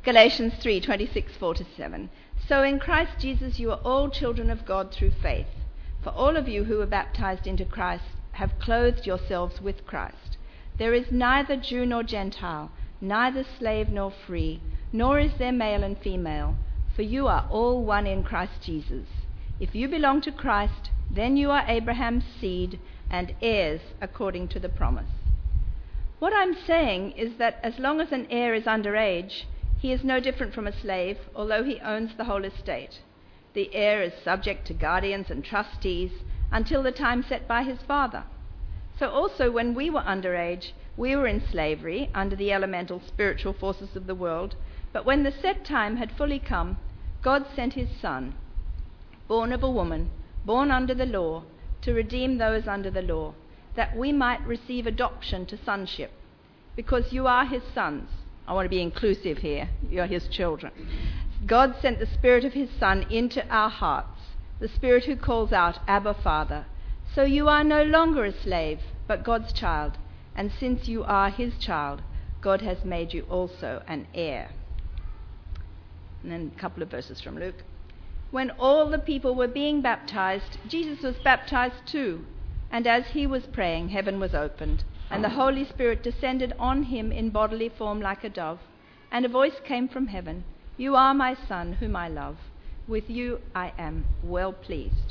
Galatians 3:26-47. So in Christ Jesus you are all children of God through faith. For all of you who were baptized into Christ have clothed yourselves with Christ. There is neither Jew nor Gentile, neither slave nor free, nor is there male and female, for you are all one in Christ Jesus. If you belong to Christ, then you are Abraham's seed and heirs according to the promise. What I'm saying is that as long as an heir is underage, he is no different from a slave, although he owns the whole estate. The heir is subject to guardians and trustees until the time set by his father. So also when we were underage, we were in slavery under the elemental spiritual forces of the world, but when the set time had fully come, God sent his Son, born of a woman, born under the law, to redeem those under the law, that we might receive adoption to sonship. Because you are his sons. I want to be inclusive here. You are his children. God sent the Spirit of his Son into our hearts, the Spirit who calls out, Abba, Father. So you are no longer a slave, but God's child. And since you are his child, God has made you also an heir. And then a couple of verses from Luke. When all the people were being baptized, Jesus was baptized too. And as he was praying, heaven was opened, and the Holy Spirit descended on him in bodily form like a dove. And a voice came from heaven, You are my Son, whom I love. With you I am well pleased.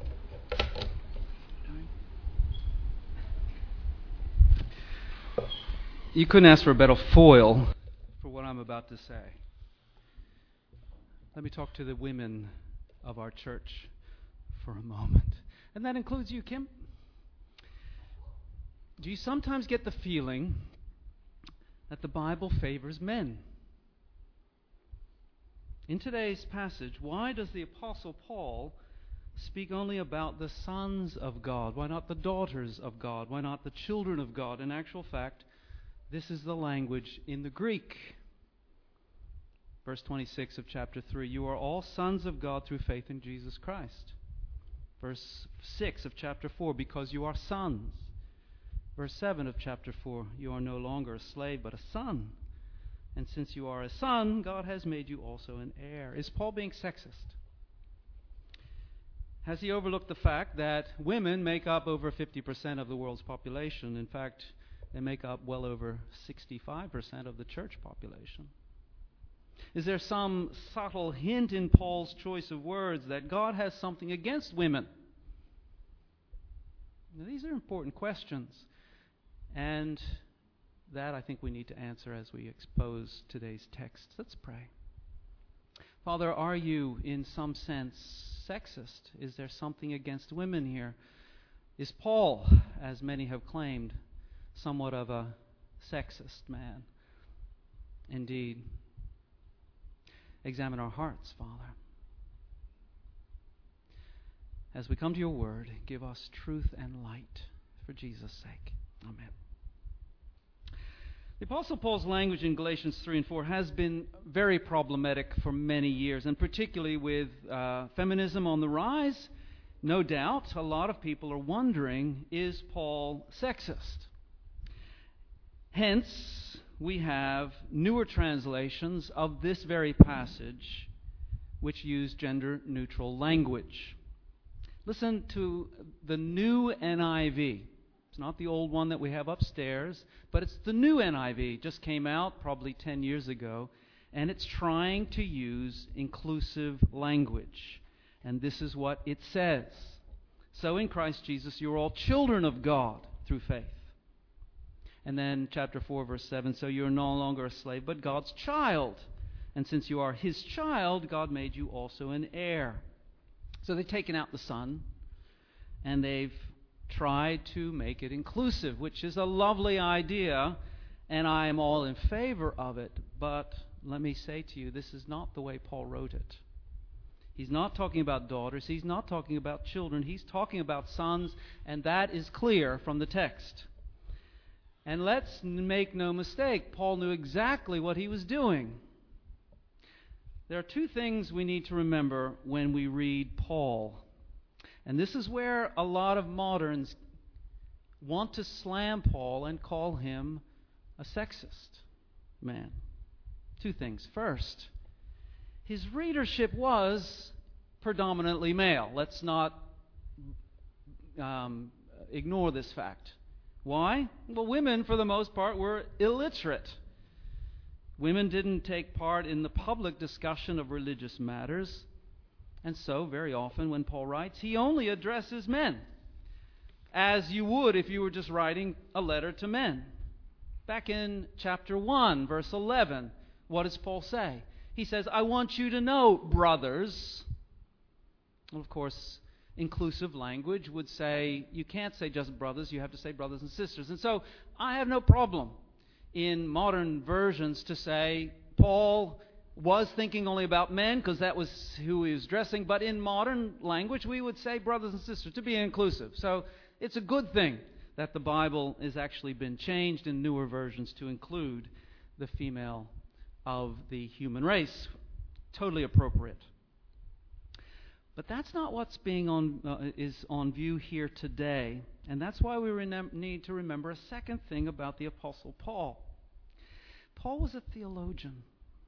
You couldn't ask for a better foil for what I'm about to say. Let me talk to the women of our church for a moment. And that includes you, Kim. Do you sometimes get the feeling that the Bible favors men? In today's passage, why does the Apostle Paul speak only about the sons of God? Why not the daughters of God? Why not the children of God? In actual fact, this is the language in the Greek. Verse 26 of chapter 3, You are all sons of God through faith in Jesus Christ. Verse 6 of chapter 4, Because you are sons. Verse 7 of chapter 4, You are no longer a slave but a son. And since you are a son, God has made you also an heir. Is Paul being sexist? Has he overlooked the fact that women make up over 50% of the world's population? In fact, they make up well over 65% of the church population. Is there some subtle hint in Paul's choice of words that God has something against women? Now, these are important questions. And that I think we need to answer as we expose today's text. Let's pray. Father, are you in some sense sexist? Is there something against women here? Is Paul, as many have claimed, somewhat of a sexist man? Indeed. Examine our hearts, Father. As we come to your word, give us truth and light for Jesus' sake. Amen. The Apostle Paul's language in Galatians 3 and 4 has been very problematic for many years, and particularly with feminism on the rise. No doubt, a lot of people are wondering, is Paul sexist? Hence, we have newer translations of this very passage which use gender-neutral language. Listen to the new NIV. It's not the old one that we have upstairs, but it's the new NIV. Just came out probably 10 years ago, and it's trying to use inclusive language. And this is what it says. So in Christ Jesus, you're all children of God through faith. And then chapter 4, verse 7, so you're no longer a slave, but God's child. And since you are his child, God made you also an heir. So they've taken out the son, and they've tried to make it inclusive, which is a lovely idea, and I am all in favor of it. But let me say to you, this is not the way Paul wrote it. He's not talking about daughters. He's not talking about children. He's talking about sons, and that is clear from the text. And let's make no mistake, Paul knew exactly what he was doing. There are two things we need to remember when we read Paul. And this is where a lot of moderns want to slam Paul and call him a sexist man. Two things. First, his readership was predominantly male. Let's not ignore this fact. Why? Well, women, for the most part, were illiterate. Women didn't take part in the public discussion of religious matters. And so, very often, when Paul writes, he only addresses men, as you would if you were just writing a letter to men. Back in chapter 1, verse 11, what does Paul say? He says, I want you to know, brothers. Well, of course, inclusive language would say, you can't say just brothers, you have to say brothers and sisters. And so, I have no problem in modern versions to say Paul was thinking only about men because that was who he was addressing, but in modern language we would say brothers and sisters to be inclusive. So it's a good thing that the Bible has actually been changed in newer versions to include the female of the human race. Totally appropriate. But that's not what's is on view here today. And that's why we need to remember a second thing about the Apostle Paul. Paul was a theologian.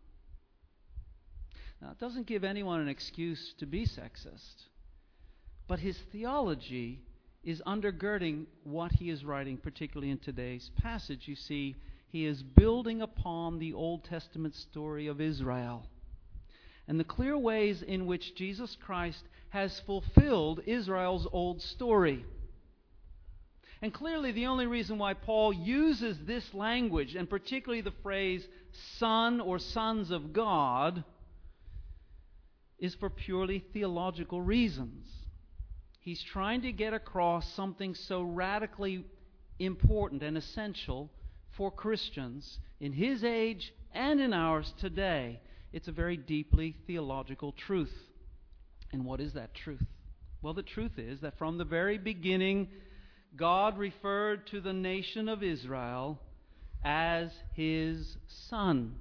Now, it doesn't give anyone an excuse to be sexist, but his theology is undergirding what he is writing, particularly in today's passage. You see, he is building upon the Old Testament story of Israel and the clear ways in which Jesus Christ has fulfilled Israel's old story. And clearly the only reason why Paul uses this language, and particularly the phrase son or sons of God, is for purely theological reasons. He's trying to get across something so radically important and essential for Christians in his age and in ours today. It's a very deeply theological truth. And what is that truth? Well, the truth is that from the very beginning, God referred to the nation of Israel as his son.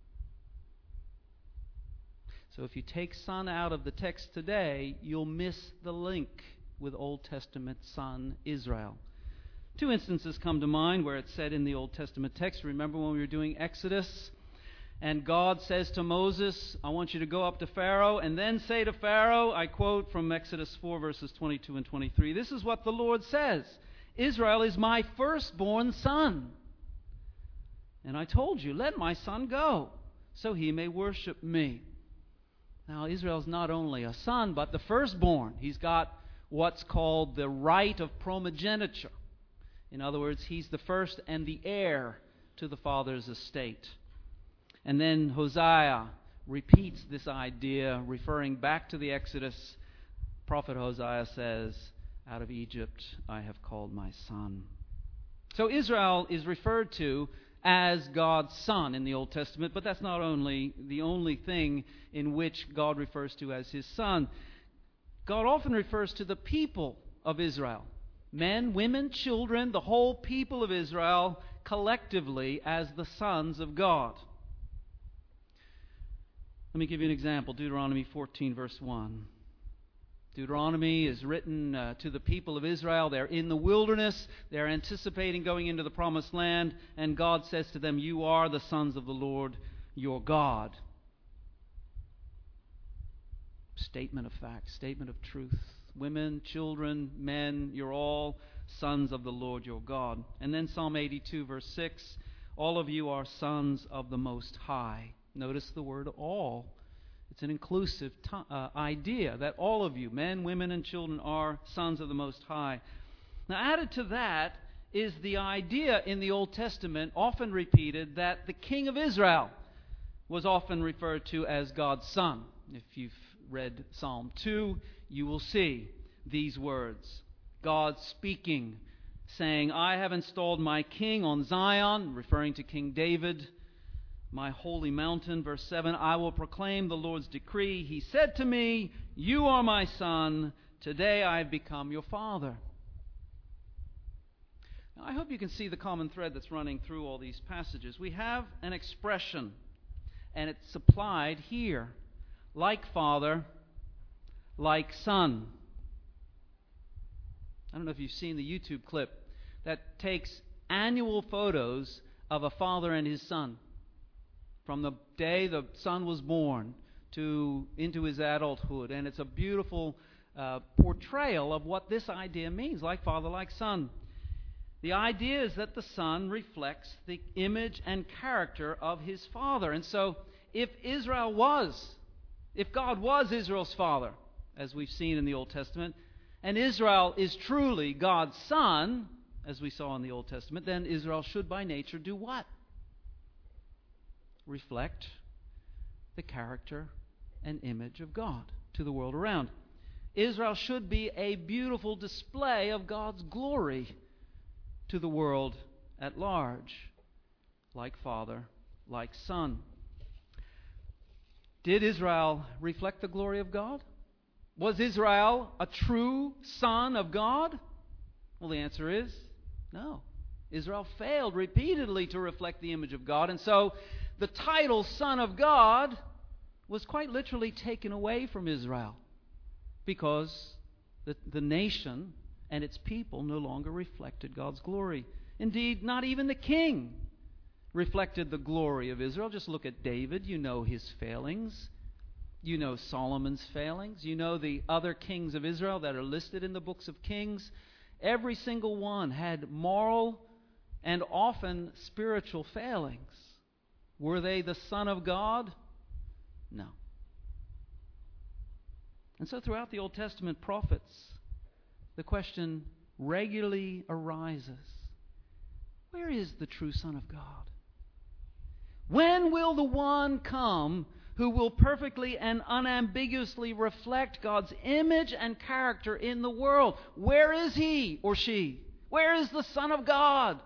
So if you take son out of the text today, you'll miss the link with Old Testament son Israel. Two instances come to mind where it's said in the Old Testament text. Remember when we were doing Exodus? And God says to Moses, I want you to go up to Pharaoh and then say to Pharaoh, I quote from Exodus 4 verses 22 and 23, this is what the Lord says, Israel is my firstborn son. And I told you, let my son go, so he may worship me. Now, Israel's not only a son, but the firstborn. He's got what's called the right of primogeniture. In other words, he's the first and the heir to the father's estate. And then Hosea repeats this idea, referring back to the Exodus. Prophet Hosea says, out of Egypt I have called my son. So Israel is referred to as God's son in the Old Testament, but that's not only the only thing in which God refers to as his son. God often refers to the people of Israel, men, women, children, the whole people of Israel collectively as the sons of God. Let me give you an example. Deuteronomy 14 verse 1. Deuteronomy is written to the people of Israel. They're in the wilderness. They're anticipating going into the promised land. And God says to them, you are the sons of the Lord your God. Statement of fact, statement of truth. Women, children, men, you're all sons of the Lord your God. And then Psalm 82 verse 6. All of you are sons of the Most High. Notice the word all. It's an inclusive idea that all of you, men, women, and children, are sons of the Most High. Now, added to that is the idea in the Old Testament, often repeated, that the king of Israel was often referred to as God's son. If you've read Psalm 2, you will see these words. God speaking, saying, I have installed my king on Zion, referring to King David, my holy mountain. Verse 7, I will proclaim the Lord's decree. He said to me, you are my son. Today I have become your father. Now, I hope you can see the common thread that's running through all these passages. We have an expression, and it's applied here. Like father, like son. I don't know if you've seen the YouTube clip that takes annual photos of a father and his son. from the day the son was born into his adulthood. And it's a beautiful portrayal of what this idea means, like father, like son. The idea is that the son reflects the image and character of his father. And so if God was Israel's father, as we've seen in the Old Testament, and Israel is truly God's son, as we saw in the Old Testament, then Israel should by nature do what? Reflect the character and image of God to the world around. Israel should be a beautiful display of God's glory to the world at large, like father, like son. Did Israel reflect the glory of God? Was Israel a true son of God? Well, the answer is no. Israel failed repeatedly to reflect the image of God, and so the title Son of God was quite literally taken away from Israel because the nation and its people no longer reflected God's glory. Indeed, not even the king reflected the glory of Israel. Just look at David. You know his failings. You know Solomon's failings. You know the other kings of Israel that are listed in the books of Kings. Every single one had moral and often spiritual failings. Were they the Son of God? No. And so throughout the Old Testament prophets, the question regularly arises, where is the true Son of God? When will the one come who will perfectly and unambiguously reflect God's image and character in the world? Where is he or she? Where is the Son of God?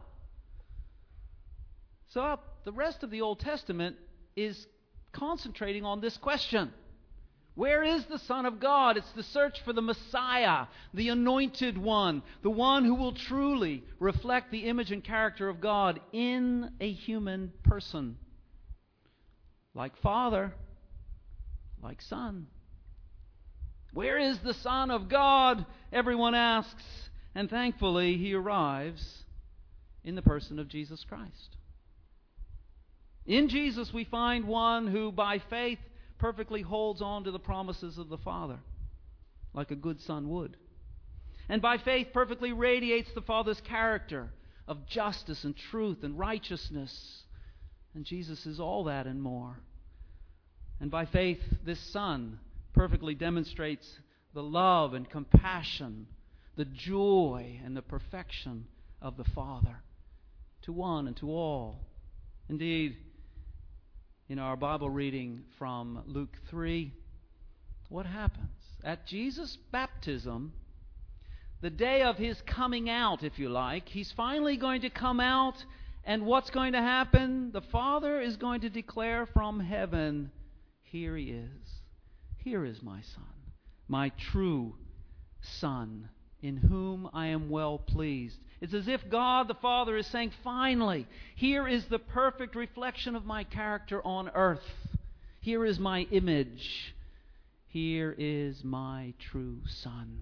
So the rest of the Old Testament is concentrating on this question. Where is the Son of God? It's the search for the Messiah, the anointed one, the one who will truly reflect the image and character of God in a human person. Like Father, like Son. Where is the Son of God? Everyone asks, and thankfully he arrives in the person of Jesus Christ. In Jesus we find one who by faith perfectly holds on to the promises of the Father, like a good son would. And by faith perfectly radiates the Father's character of justice and truth and righteousness. And Jesus is all that and more. And by faith, this Son perfectly demonstrates the love and compassion, the joy and the perfection of the Father to one and to all. Indeed, in our Bible reading from Luke 3, what happens? At Jesus' baptism, the day of his coming out, if you like, he's finally going to come out, and what's going to happen? The Father is going to declare from heaven, here he is. Here is my Son, my true Son, in whom I am well pleased. It's as if God the Father is saying, finally, here is the perfect reflection of my character on earth. Here is my image. Here is my true Son.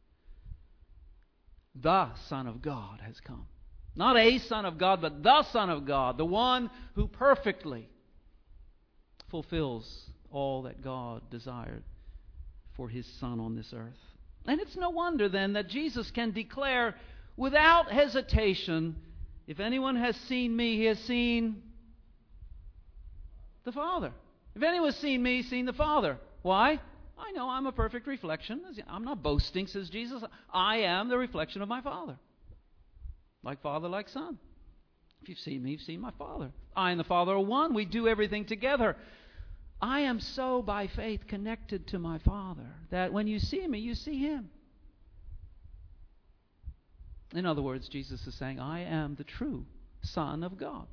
The Son of God has come. Not a Son of God, but the Son of God, the one who perfectly fulfills all that God desired for his Son on this earth. And it's no wonder then that Jesus can declare without hesitation, if anyone has seen me, he has seen the Father. If anyone has seen me, he's seen the Father. Why? I know I'm a perfect reflection. I'm not boasting, says Jesus. I am the reflection of my Father. Like Father, like Son. If you've seen me, you've seen my Father. I and the Father are one. We do everything together. I am so by faith connected to my Father that when you see me, you see Him. In other words, Jesus is saying, I am the true Son of God.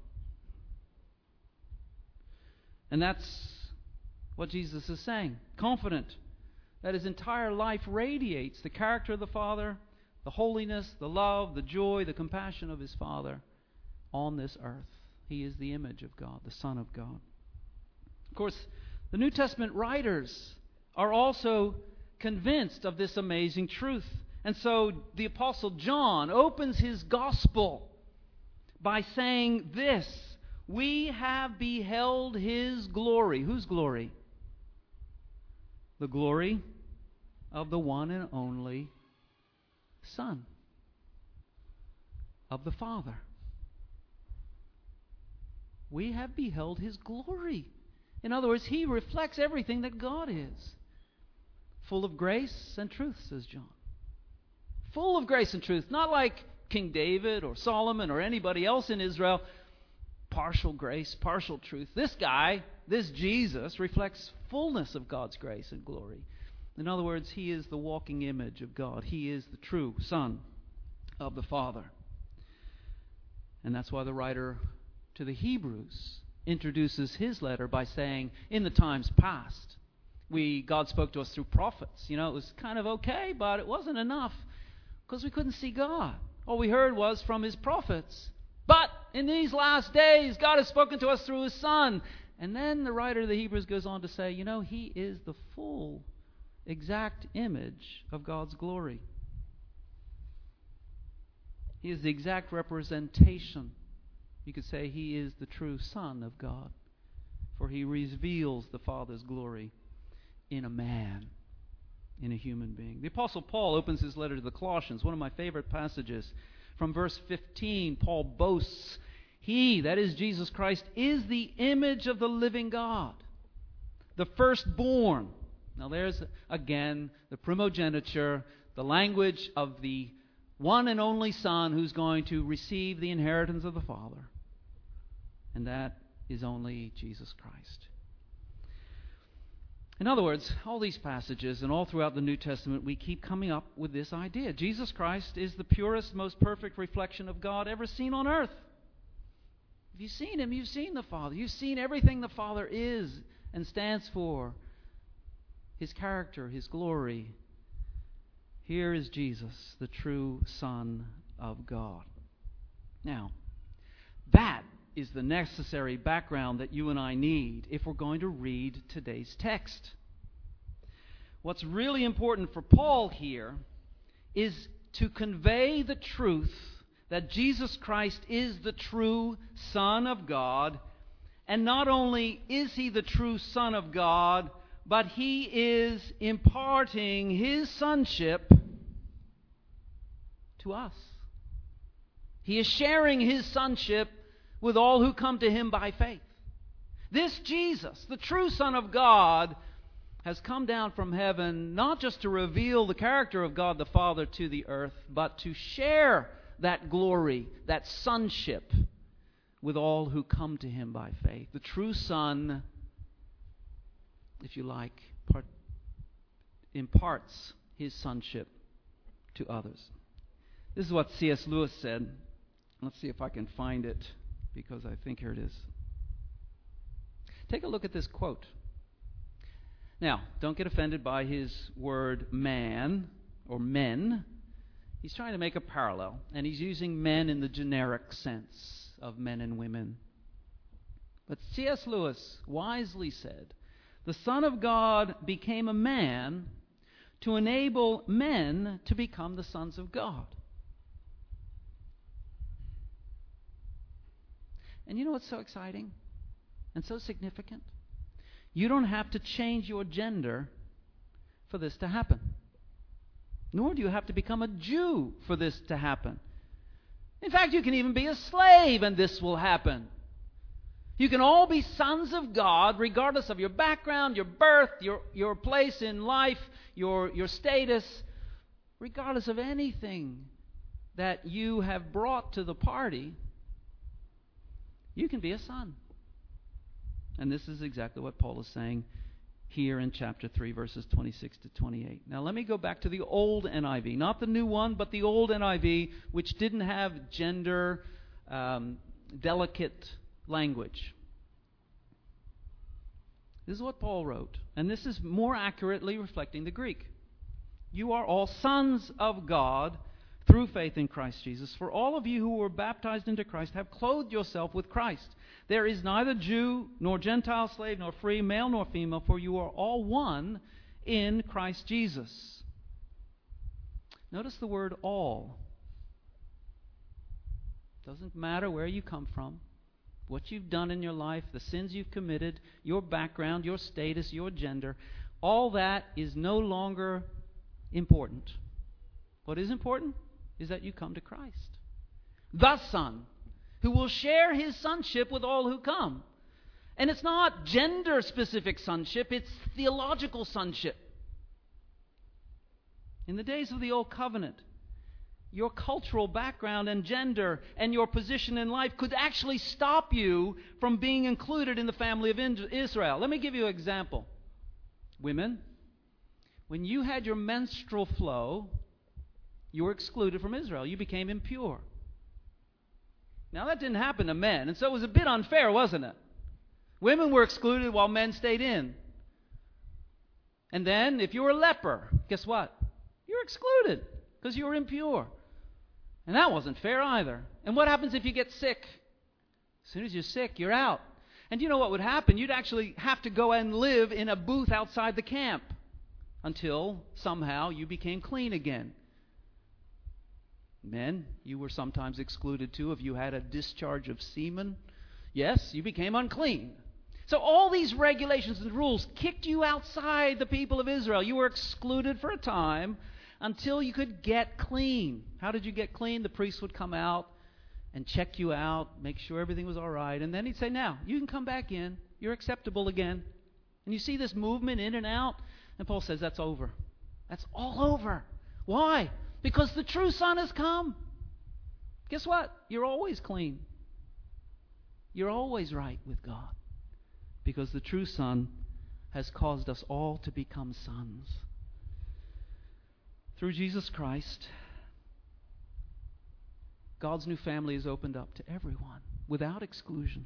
And that's what Jesus is saying. Confident that his entire life radiates the character of the Father, the holiness, the love, the joy, the compassion of his Father on this earth. He is the image of God, the Son of God. Of course, the New Testament writers are also convinced of this amazing truth. And so the Apostle John opens his gospel by saying this, we have beheld His glory. Whose glory? The glory of the one and only Son of the Father. We have beheld His glory. In other words, He reflects everything that God is. Full of grace and truth, says John. Full of grace and truth. Not like King David or Solomon or anybody else in Israel. Partial grace, partial truth. This guy, this Jesus, reflects fullness of God's grace and glory. In other words, He is the walking image of God. He is the true Son of the Father. And that's why the writer to the Hebrews introduces his letter by saying, in the times past, God spoke to us through prophets. It was kind of okay, but it wasn't enough because we couldn't see God. All we heard was from His prophets. But in these last days, God has spoken to us through His Son. And then the writer of the Hebrews goes on to say, He is the full, exact image of God's glory. He is the exact representation. You could say He is the true Son of God, for He reveals the Father's glory in a man, in a human being. The Apostle Paul opens his letter to the Colossians, one of my favorite passages. From verse 15, Paul boasts, He, that is Jesus Christ, is the image of the living God, the firstborn. Now there's, again, the primogeniture, the language of the one and only Son who's going to receive the inheritance of the Father. And that is only Jesus Christ. In other words, all these passages and all throughout the New Testament, we keep coming up with this idea. Jesus Christ is the purest, most perfect reflection of God ever seen on earth. If you've seen Him, you've seen the Father. You've seen everything the Father is and stands for. His character, His glory. Here is Jesus, the true Son of God. Now, that is the necessary background that you and I need if we're going to read today's text. What's really important for Paul here is to convey the truth that Jesus Christ is the true Son of God, and not only is He the true Son of God, but He is imparting His sonship to us. He is sharing His sonship with all who come to Him by faith. This Jesus, the true Son of God, has come down from heaven not just to reveal the character of God the Father to the earth, but to share that glory, that sonship, with all who come to Him by faith. The true Son, if you like, imparts His sonship to others. This is what C.S. Lewis said. Let's see if I can find it, because I think here it is. Take a look at this quote. Now, don't get offended by his word man or men. He's trying to make a parallel, and he's using men in the generic sense of men and women. But C.S. Lewis wisely said, the Son of God became a man to enable men to become the sons of God. And you know what's so exciting and so significant? You don't have to change your gender for this to happen. Nor do you have to become a Jew for this to happen. In fact, you can even be a slave and this will happen. You can all be sons of God regardless of your background, your birth, your place in life, your status, regardless of anything that you have brought to the party. You can be a son. And this is exactly what Paul is saying here in chapter 3, verses 26 to 28. Now let me go back to the old NIV. Not the new one, but the old NIV, which didn't have gender delicate language. This is what Paul wrote. And this is more accurately reflecting the Greek. You are all sons of God through faith in Christ Jesus. For all of you who were baptized into Christ have clothed yourself with Christ. There is neither Jew nor Gentile, slave nor free, male nor female, for you are all one in Christ Jesus. Notice the word all. Doesn't matter where you come from. what you've done in your life, the sins you've committed, your background, your status, your gender, all that is no longer important. What is important is that you come to Christ, the Son, who will share his sonship with all who come. And it's not gender-specific sonship, it's theological sonship. In the days of the Old Covenant, your cultural background and gender and your position in life could actually stop you from being included in the family of Israel. Let me give you an example. Women, when you had your menstrual flow, you were excluded from Israel. You became impure. Now, that didn't happen to men, and so it was a bit unfair, wasn't it? Women were excluded while men stayed in. And then, if you were a leper, guess what? You're excluded because you were impure. And that wasn't fair either. And what happens if you get sick? As soon as you're sick, you're out. And you know what would happen? You'd actually have to go and live in a booth outside the camp until somehow you became clean again. Men, you were sometimes excluded too if you had a discharge of semen. Yes, you became unclean. So all these regulations and rules kicked you outside the people of Israel. You were excluded for a time until you could get clean. How did you get clean? The priest would come out and check you out, make sure everything was all right, and then he'd say, now, you can come back in. You're acceptable again. And you see this movement in and out, and Paul says that's over. That's all over. Why? Because the true Son has come. Guess what? You're always clean. You're always right with God. Because the true Son has caused us all to become sons. Through Jesus Christ, God's new family is opened up to everyone without exclusion.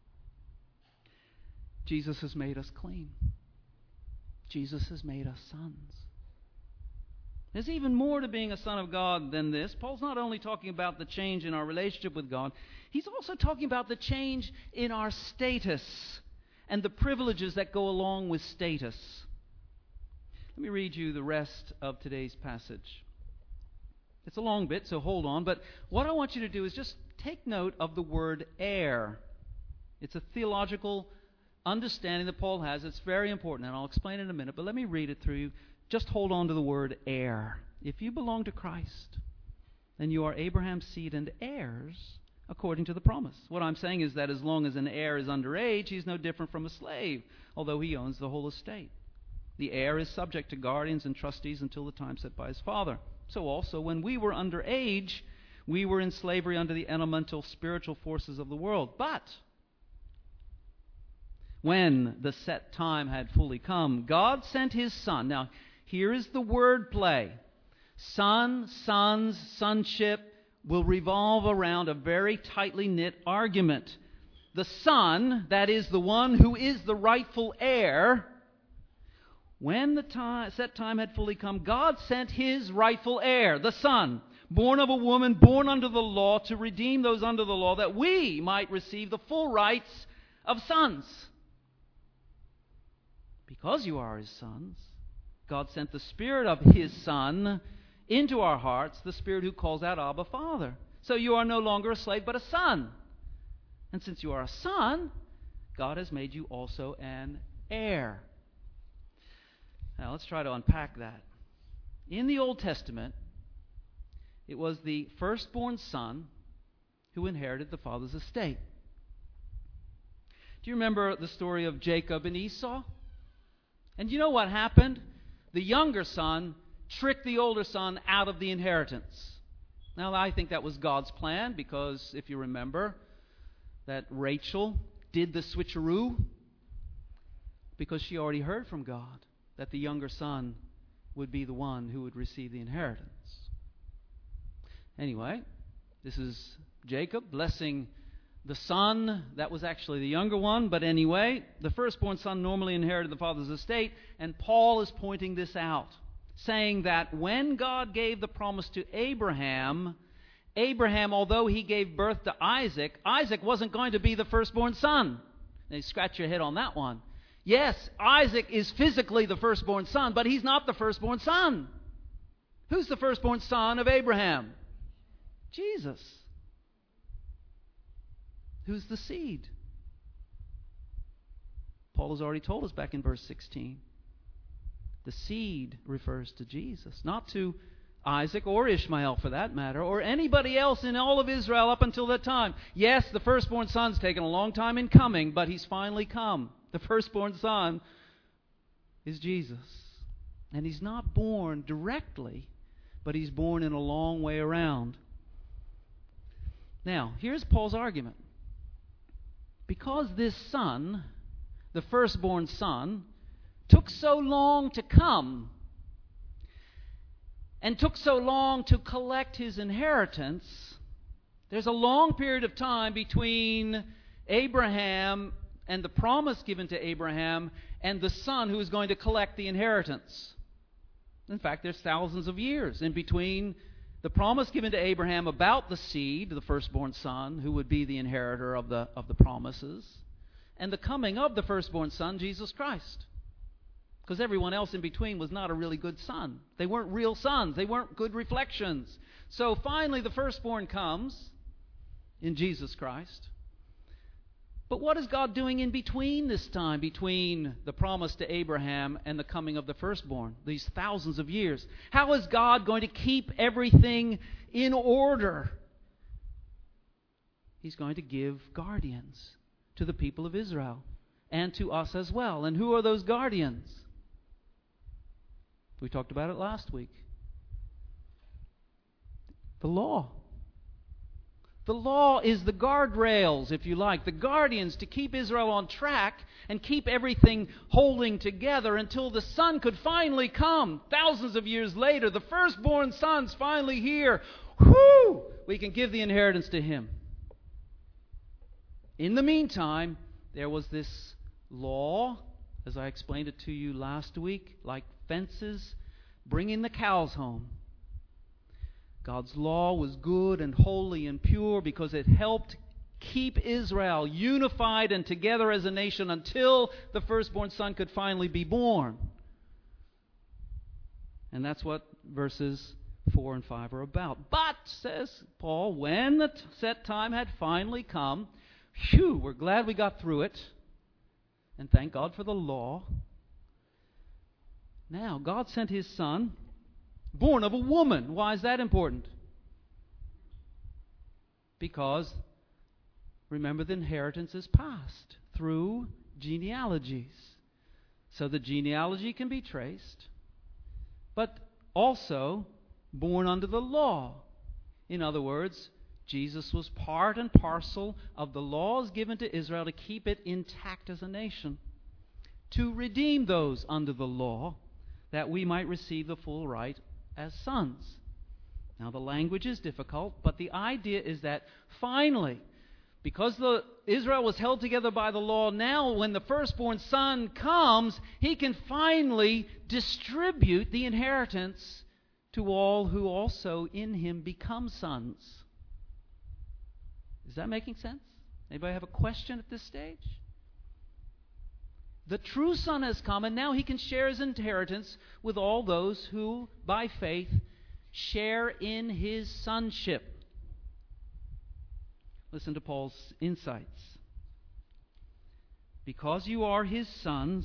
Jesus has made us clean. Jesus has made us sons. There's even more to being a son of God than this. Paul's not only talking about the change in our relationship with God, he's also talking about the change in our status and the privileges that go along with status. Let me read you the rest of today's passage. It's a long bit, so hold on. But what I want you to do is just take note of the word heir. It's a theological understanding that Paul has. It's very important, and I'll explain in a minute. But let me read it through you. Just hold on to the word heir. If you belong to Christ, then you are Abraham's seed and heirs according to the promise. What I'm saying is that as long as an heir is underage, he's no different from a slave, although he owns the whole estate. The heir is subject to guardians and trustees until the time set by his father. So also, when we were underage, we were in slavery under the elemental spiritual forces of the world. But when the set time had fully come, God sent his Son. Now, here is the word play. Son, sons, sonship will revolve around a very tightly knit argument. The Son, that is the one who is the rightful heir, when the set time had fully come, God sent his rightful heir, the Son, born of a woman, born under the law, to redeem those under the law, that we might receive the full rights of sons. Because you are his sons, God sent the Spirit of his Son into our hearts, the Spirit who calls out, Abba, Father. So you are no longer a slave, but a son. And since you are a son, God has made you also an heir. Now, let's try to unpack that. In the Old Testament, it was the firstborn son who inherited the father's estate. Do you remember the story of Jacob and Esau? And you know what happened? The younger son tricked the older son out of the inheritance. Now, I think that was God's plan, because if you remember, that Rachel did the switcheroo because she already heard from God that the younger son would be the one who would receive the inheritance. Anyway, this is Jacob blessing the son that was actually the younger one. But anyway, the firstborn son normally inherited the father's estate, and Paul is pointing this out, saying that when God gave the promise to Abraham, although he gave birth to Isaac, Isaac wasn't going to be the firstborn son. Now, you scratch your head on that one. Yes, Isaac is physically the firstborn son, but he's not the firstborn son. Who's the firstborn son of Abraham? Jesus. Who's the seed? Paul has already told us back in verse 16. The seed refers to Jesus, not to Isaac or Ishmael for that matter, or anybody else in all of Israel up until that time. Yes, the firstborn son's taken a long time in coming, but he's finally come. The firstborn son is Jesus. And he's not born directly, but he's born in a long way around. Now, here's Paul's argument. Because this son, the firstborn son, took so long to come and took so long to collect his inheritance, there's a long period of time between Abraham and the promise given to Abraham and the son who is going to collect the inheritance. In fact, there's thousands of years in between the promise given to Abraham about the seed, the firstborn son, who would be the inheritor of the promises, and the coming of the firstborn son, Jesus Christ. Because everyone else in between was not a really good son. They weren't real sons. They weren't good reflections. So finally the firstborn comes in Jesus Christ. But what is God doing in between this time, between the promise to Abraham and the coming of the firstborn, these thousands of years? How is God going to keep everything in order? He's going to give guardians to the people of Israel and to us as well. And who are those guardians? We talked about it last week. The law. The law is the guardrails, if you like, the guardians to keep Israel on track and keep everything holding together until the son could finally come. Thousands of years later, the firstborn son's finally here. Whoo! We can give the inheritance to him. In the meantime, there was this law, as I explained it to you last week, like fences bringing the cows home. God's law was good and holy and pure because it helped keep Israel unified and together as a nation until the firstborn son could finally be born. And that's what verses 4 and 5 are about. But, says Paul, when the set time had finally come, we're glad we got through it. And thank God for the law. Now, God sent His Son, born of a woman. Why is that important? Because, remember, the inheritance is passed through genealogies. So the genealogy can be traced, but also born under the law. In other words, Jesus was part and parcel of the laws given to Israel to keep it intact as a nation, to redeem those under the law, that we might receive the full right as sons. Now, the language is difficult, but the idea is that finally, because Israel was held together by the law, now when the firstborn son comes, he can finally distribute the inheritance to all who also in him become sons. Is that making sense? Anybody have a question at this stage? The true son has come, and now he can share his inheritance with all those who, by faith, share in his sonship. Listen to Paul's insights. Because you are his sons,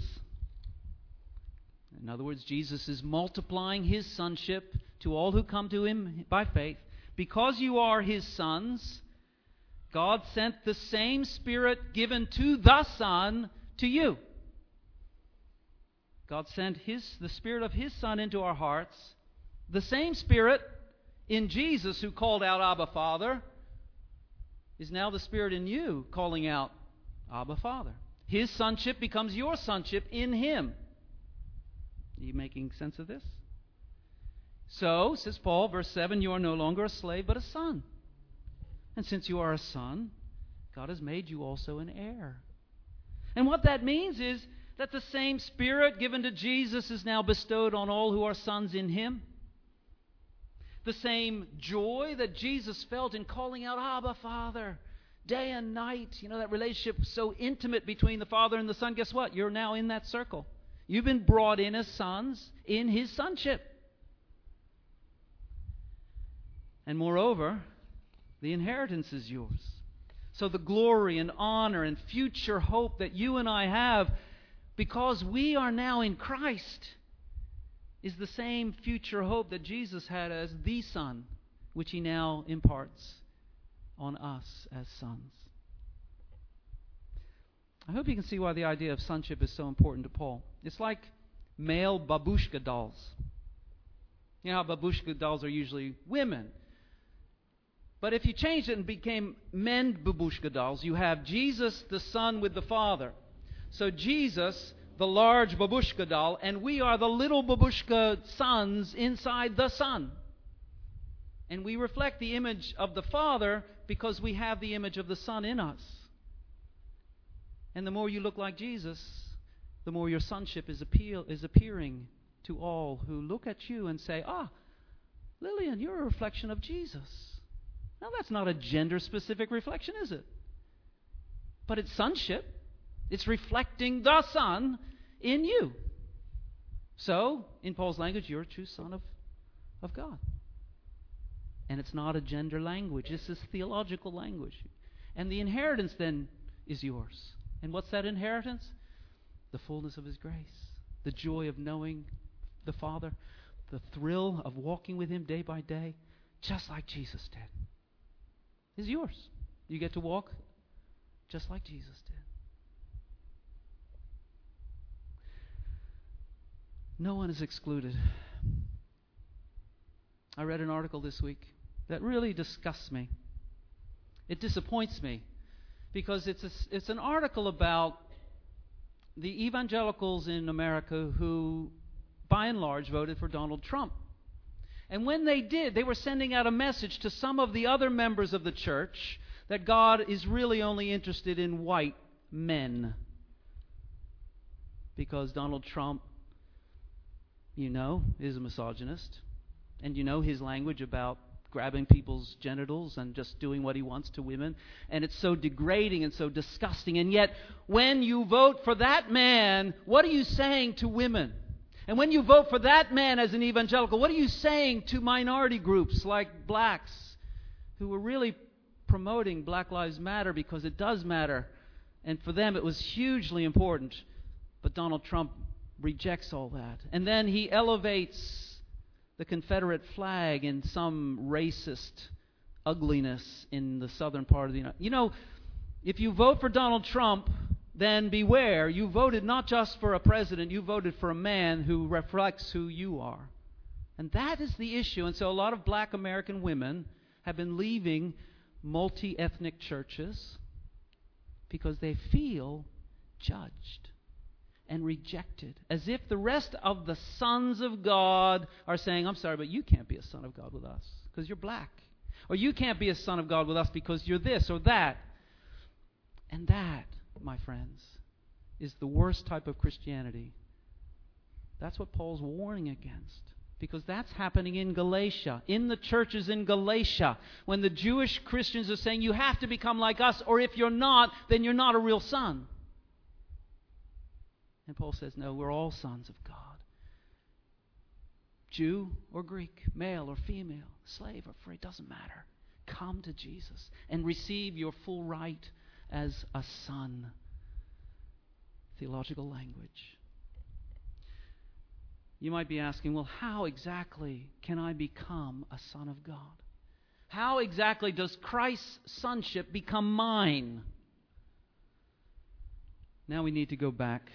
in other words, Jesus is multiplying his sonship to all who come to him by faith. Because you are his sons, God sent the same Spirit given to the Son to you. God sent the Spirit of His Son into our hearts. The same Spirit in Jesus who called out, Abba, Father, is now the Spirit in you calling out, Abba, Father. His sonship becomes your sonship in Him. Are you making sense of this? So, says Paul, verse 7, you are no longer a slave but a son. And since you are a son, God has made you also an heir. And what that means is that the same Spirit given to Jesus is now bestowed on all who are sons in Him. The same joy that Jesus felt in calling out, Abba, Father, day and night. You know, that relationship so intimate between the Father and the Son. Guess what? You're now in that circle. You've been brought in as sons in His sonship. And moreover, the inheritance is yours. So the glory and honor and future hope that you and I have because we are now in Christ is the same future hope that Jesus had as the Son, which He now imparts on us as sons. I hope you can see why the idea of sonship is so important to Paul. It's like male babushka dolls. You know how babushka dolls are usually women. But if you changed it and became men babushka dolls, you have Jesus the Son with the Father. So Jesus, the large babushka doll, and we are the little babushka sons inside the Son. And we reflect the image of the Father because we have the image of the Son in us. And the more you look like Jesus, the more your sonship is appearing to all who look at you and say, Lillian, you're a reflection of Jesus. Now, that's not a gender-specific reflection, is it? But it's sonship. It's reflecting the Son in you. So, in Paul's language, you're a true son of God. And it's not a gender language. It's this theological language. And the inheritance then is yours. And what's that inheritance? The fullness of His grace. The joy of knowing the Father. The thrill of walking with Him day by day, just like Jesus did. Is yours. You get to walk just like Jesus did. No one is excluded. I read an article this week that really disgusts me. It disappoints me because it's an article about the evangelicals in America who, by and large, voted for Donald Trump. And when they did, they were sending out a message to some of the other members of the church that God is really only interested in white men. Because Donald Trump, is a misogynist. And his language about grabbing people's genitals and just doing what he wants to women. And it's so degrading and so disgusting. And yet, when you vote for that man, what are you saying to women? And when you vote for that man as an evangelical, what are you saying to minority groups like blacks who were really promoting Black Lives Matter because it does matter? And for them it was hugely important. But Donald Trump rejects all that. And then he elevates the Confederate flag in some racist ugliness in the southern part of the United States. If you vote for Donald Trump, then beware, you voted not just for a president, you voted for a man who reflects who you are. And that is the issue. And so a lot of black American women have been leaving multi-ethnic churches because they feel judged and rejected, as if the rest of the sons of God are saying, I'm sorry, but you can't be a son of God with us because you're black. Or you can't be a son of God with us because you're this or that. And that, my friends, is the worst type of Christianity. That's what Paul's warning against. Because that's happening in Galatia, in the churches in Galatia, when the Jewish Christians are saying, you have to become like us, or if you're not, then you're not a real son. And Paul says, no, we're all sons of God. Jew or Greek, male or female, slave or free, doesn't matter. Come to Jesus and receive your full right as a son. Theological language. You might be asking, well, how exactly can I become a son of God? How exactly does Christ's sonship become mine? Now we need to go back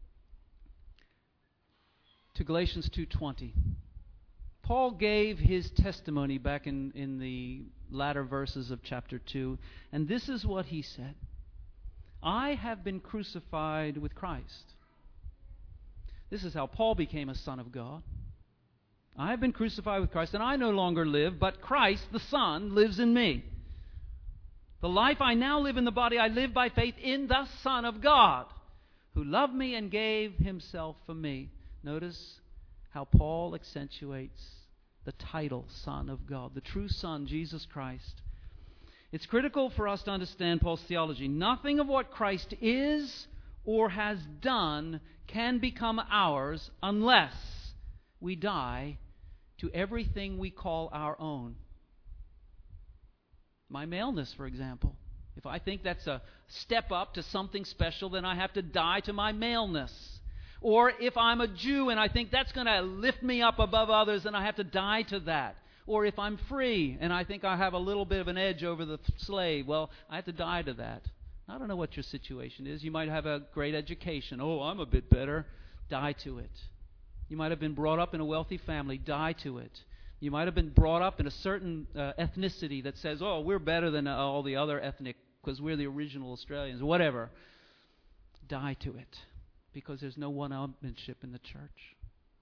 to Galatians 2:20. Paul gave his testimony back in the latter verses of chapter 2, and this is what he said. I have been crucified with Christ. This is how Paul became a son of God. I have been crucified with Christ, and I no longer live, but Christ, the Son, lives in me. The life I now live in the body, I live by faith in the Son of God, who loved me and gave himself for me. Notice how Paul accentuates the title Son of God, the true Son, Jesus Christ. It's critical for us to understand Paul's theology. Nothing of what Christ is or has done can become ours unless we die to everything we call our own. My maleness, for example. If I think that's a step up to something special, then I have to die to my maleness. Or if I'm a Jew and I think that's going to lift me up above others, then I have to die to that. Or if I'm free and I think I have a little bit of an edge over the slave, well, I have to die to that. I don't know what your situation is. You might have a great education. Oh, I'm a bit better. Die to it. You might have been brought up in a wealthy family. Die to it. You might have been brought up in a certain ethnicity that says, oh, we're better than all the other ethnic because we're the original Australians. Whatever. Die to it. Because there's no one-upmanship in the church.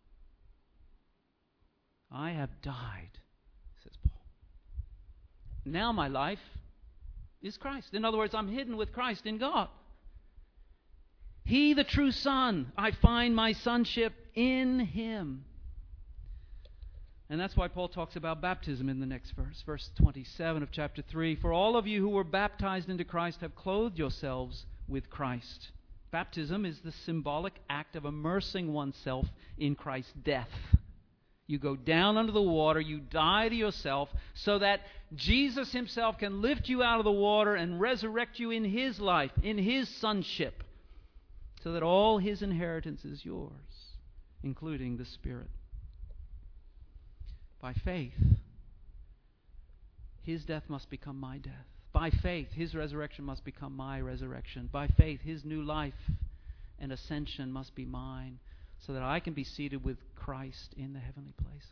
I have died, says Paul. Now my life is Christ. In other words, I'm hidden with Christ in God. He, the true Son, I find my sonship in Him. And that's why Paul talks about baptism in the next verse, verse 27 of chapter 3. For all of you who were baptized into Christ have clothed yourselves with Christ. Baptism is the symbolic act of immersing oneself in Christ's death. You go down under the water, you die to yourself, so that Jesus Himself can lift you out of the water and resurrect you in His life, in His sonship, so that all His inheritance is yours, including the Spirit. By faith, His death must become my death. By faith, His resurrection must become my resurrection. By faith, His new life and ascension must be mine, so that I can be seated with Christ in the heavenly places.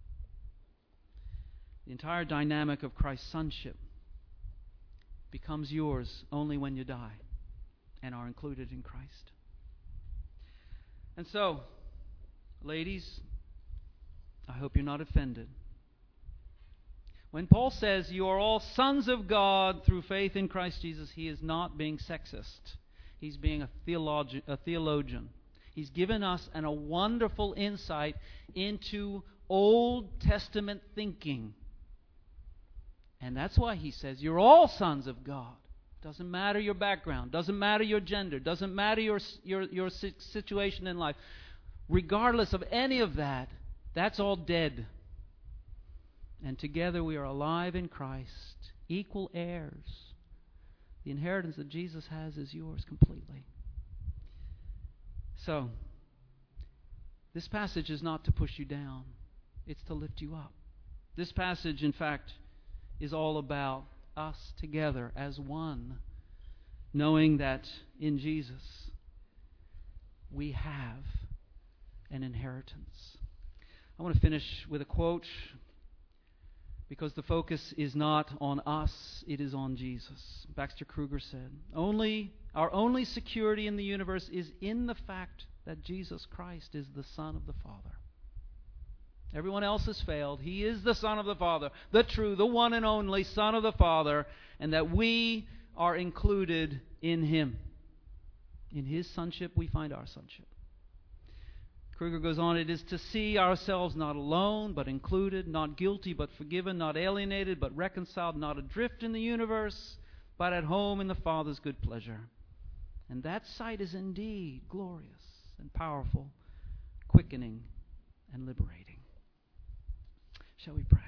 The entire dynamic of Christ's sonship becomes yours only when you die and are included in Christ. And so, ladies, I hope you're not offended. When Paul says you are all sons of God through faith in Christ Jesus, he is not being sexist. He's being a theologian. He's given us a wonderful insight into Old Testament thinking. And that's why he says you're all sons of God. Doesn't matter your background, doesn't matter your gender, doesn't matter your situation in life. Regardless of any of that, that's all dead. And together we are alive in Christ, equal heirs. The inheritance that Jesus has is yours completely. So, this passage is not to push you down. It's to lift you up. This passage, in fact, is all about us together as one, knowing that in Jesus we have an inheritance. I want to finish with a quote, because the focus is not on us, it is on Jesus. Baxter Kruger said, Our only security in the universe is in the fact that Jesus Christ is the Son of the Father. Everyone else has failed. He is the Son of the Father, the true, the one and only Son of the Father, and that we are included in Him. In His sonship, we find our sonship. Kruger goes on, it is to see ourselves not alone, but included, not guilty, but forgiven, not alienated, but reconciled, not adrift in the universe, but at home in the Father's good pleasure. And that sight is indeed glorious and powerful, quickening and liberating. Shall we pray?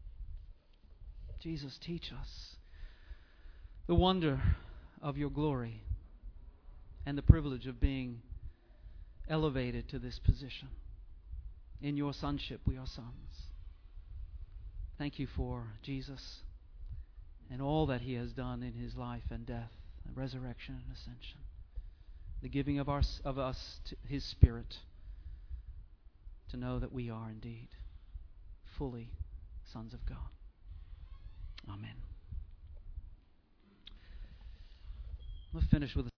Jesus, teach us the wonder of your glory and the privilege of being elevated to this position. In your sonship, we are sons. Thank you for Jesus and all that He has done in His life and death, and resurrection and ascension. The giving of us to His Spirit to know that we are indeed fully sons of God. Amen. We'll finish with